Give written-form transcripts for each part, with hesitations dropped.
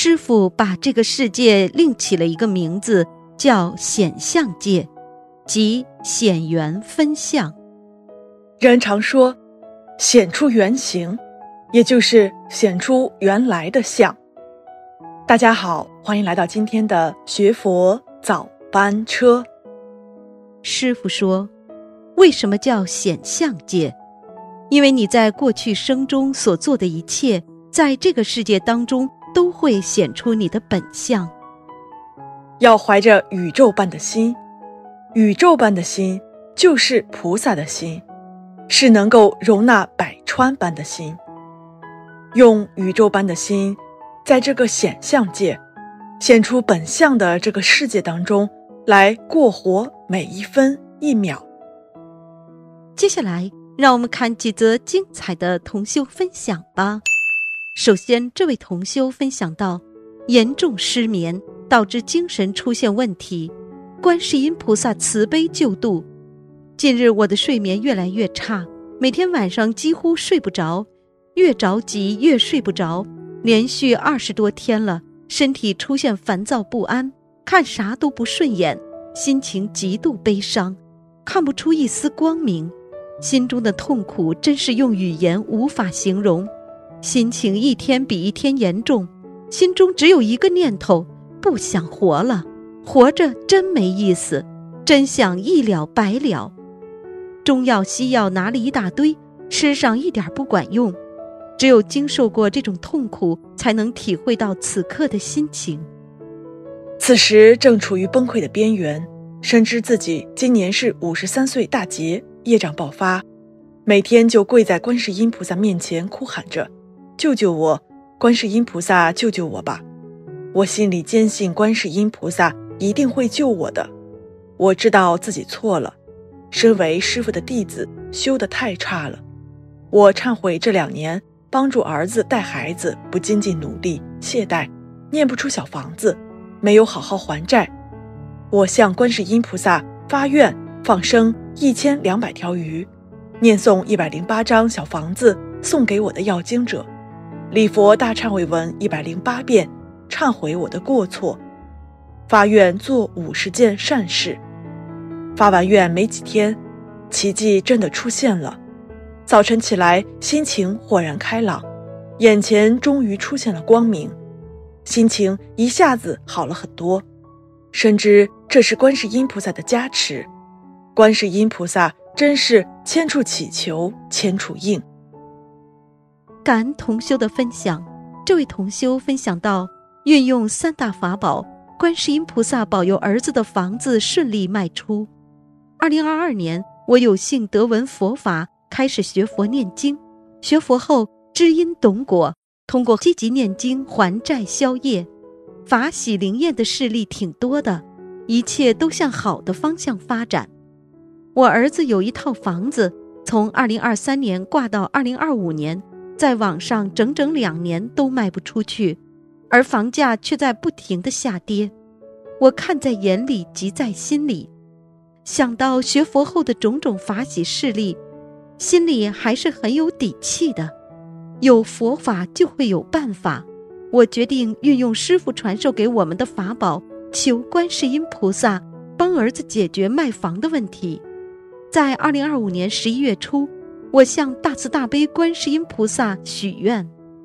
师父把这个世界另起了一个名字，叫显相界，即显缘分相。 人常说显出原形，也就是显出原来的相。大家好，欢迎来到今天的学佛早班车。 师父说，为什么叫显相界？因为你在过去生中所做的一切，在这个世界当中都会显出你的本相。 要怀着宇宙般的心，宇宙般的心就是菩萨的心，是能够容纳百川般的心。用宇宙般的心，在这个显相界显出本相的这个世界当中来过活每一分一秒。 接下来让我们看几则精彩的同修分享吧。首先，这位同修分享到，严重失眠导致精神出现问题，观世音菩萨慈悲救度。近日我的睡眠越来越差，每天晚上几乎睡不着，越着急越睡不着，连续20多天了，身体出现烦躁不安，看啥都不顺眼，心情极度悲伤，看不出一丝光明，心中的痛苦真是用语言无法形容，心情一天比一天严重，心中只有一个念头，不想活了，活着真没意思，真想一了百了。中药西药拿了一大堆，吃上一点不管用，只有经受过这种痛苦，才能体会到此刻的心情。 此时正处于崩溃的边缘，深知自己今年是53岁大劫，业障爆发，每天就跪在观世音菩萨面前哭喊着，救救我，观世音菩萨救救我吧。我心里坚信观世音菩萨一定会救我的。我知道自己错了，身为师父的弟子修得太差了。我忏悔这2年帮助儿子带孩子不精进努力，懈怠，念不出小房子，没有好好还债。我向观世音菩萨发愿放生1200条鱼，念诵108张小房子送给我的要经者，礼佛大忏悔文108遍，忏悔我的过错，发愿做50件善事。发完愿没几天，奇迹真的出现了。早晨起来，心情豁然开朗，眼前终于出现了光明，心情一下子好了很多。深知这是观世音菩萨的加持，观世音菩萨真是千处祈求千处应。 感恩同修的分享，这位同修分享到，运用3大法宝，观世音菩萨保佑儿子的房子顺利卖出。2022年，我有幸得闻佛法，开始学佛念经，学佛后知因懂果，通过积极念经还债消业，法喜灵验的事例挺多的，一切都向好的方向发展。我儿子有一套房子，从2023年挂到2025年，在网上整整2年都卖不出去，而房价却在不停地下跌。我看在眼里，急在心里。想到学佛后的种种法喜事例，心里还是很有底气的。有佛法就会有办法，我决定运用师父传授给我们的法宝，求观世音菩萨帮儿子解决卖房的问题。在2025年11月初，我向大慈大悲观世音菩萨许愿：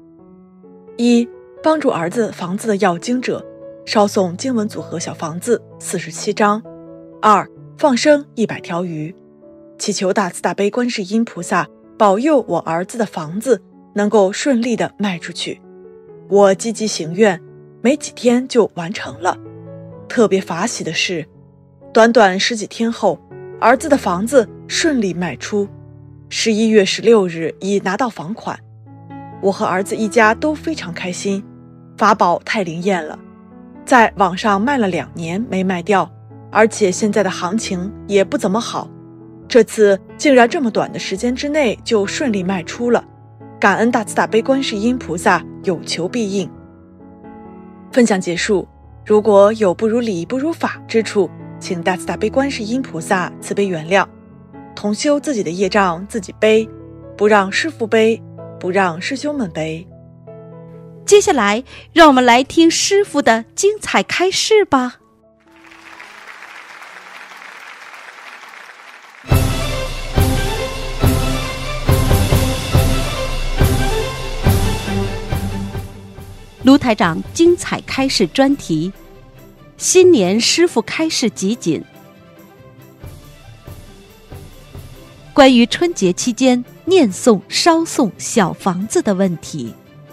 1. 帮助儿子房子的要经者烧送经文组合小房子47张。 2. 放生100条鱼，祈求大慈大悲观世音菩萨保佑我儿子的房子能够顺利地卖出去。我积极行愿，没几天就完成了。特别法喜的是，短短10几天后，儿子的房子顺利卖出，11月16日已拿到房款。我和儿子一家都非常开心，法宝太灵验了，在网上卖了2年没卖掉，而且现在的行情也不怎么好，这次竟然这么短的时间之内就顺利卖出了，感恩大慈大悲观世音菩萨有求必应。分享结束，如果有不如理不如法之处，请大慈大悲观世音菩萨慈悲原谅。同修自己的业障自己背，不让师父背，不让师兄们背。 接下来，让我们来听师父的精彩开示吧。卢台长精彩开示专题：新年师父开示集锦。关于春节期间念诵、烧送小房子的问题。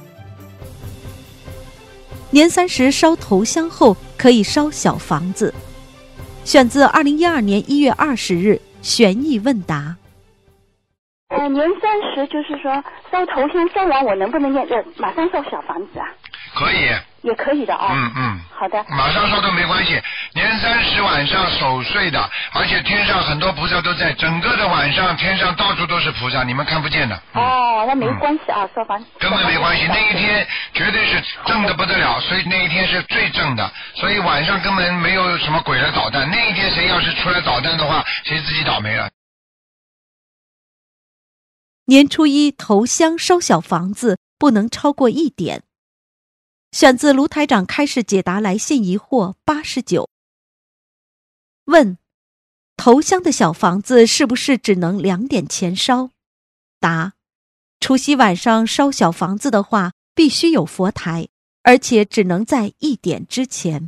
年30烧头香后可以烧小房子，选自2012年1月20日悬疑问答。 年30就是说烧头香烧完，我能不能念马上烧小房子啊？ 可以， 也可以的啊。好的。马上烧都没关系。年30晚上守岁的，而且天上很多菩萨都在，整个的晚上天上到处都是菩萨，你们看不见的。 那没关系啊，烧房根本没关系。那一天绝对是正的不得了，所以那一天是最正的，所以晚上根本没有什么鬼来捣蛋。那一天谁要是出来捣蛋的话，谁自己倒霉了。 年初一头香烧小房子不能超过1点。选自卢台长开示解答来信疑惑89。问：头香的小房子是不是只能2点前烧？答：除夕晚上烧小房子的话，必须有佛台，而且只能在1点之前。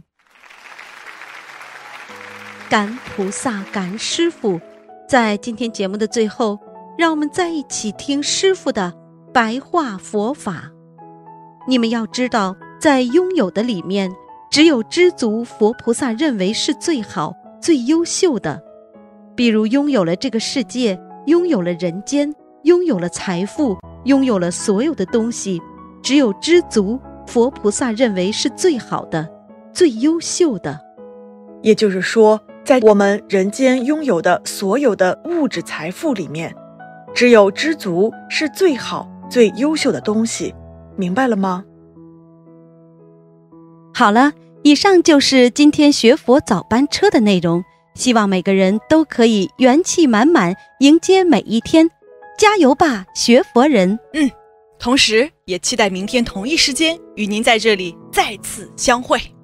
感恩菩萨，感恩师父。在今天节目的最后，让我们再一起听师父的白话佛法。你们要知道，在拥有的里面，只有知足佛菩萨认为是最好、最优秀的。比如拥有了这个世界，拥有了人间，拥有了财富，拥有了所有的东西，只有知足佛菩萨认为是最好的、最优秀的。 也就是说，在我们人间拥有的所有的物质财富里面，只有知足是最好、最优秀的东西。明白了吗？ 好了，以上就是今天学佛早班车的内容，希望每个人都可以元气满满迎接每一天，加油吧，学佛人！ 同时也期待明天同一时间与您在这里再次相会。